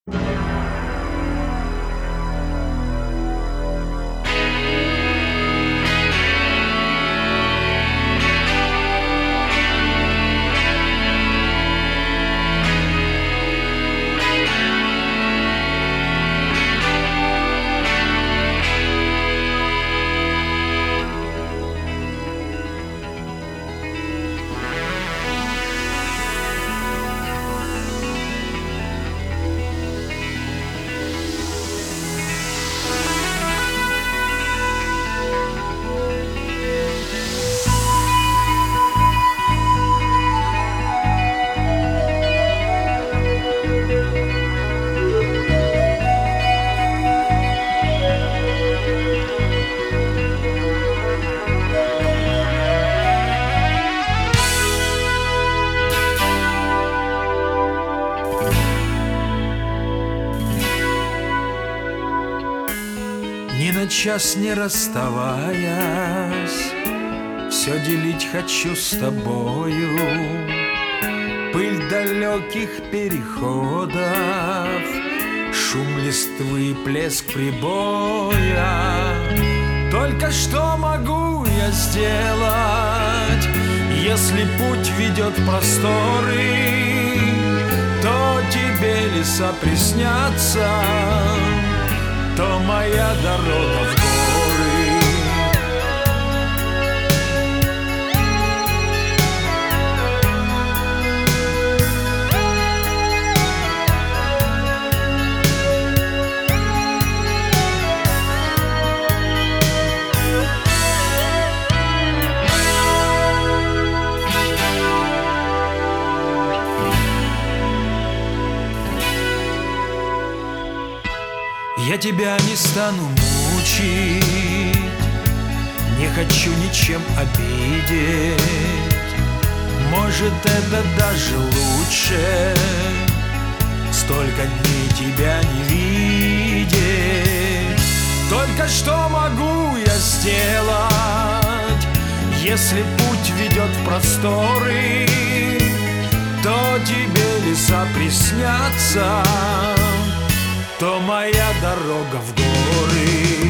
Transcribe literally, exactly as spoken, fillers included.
Ни на час не расставаясь, все делить хочу с тобою. Пыль далеких переходов, шум листвы, плеск прибоя. Только что могу я сделать, если путь ведет в просторы, то тебе леса приснятся, то моя дорога в горы. Я тебя не стану мучить, не хочу ничем обидеть. Может, это даже лучше, столько дней тебя не видеть. Только что могу я сделать, если путь ведет в просторы, то тебе леса приснятся, то моя дорога в горы.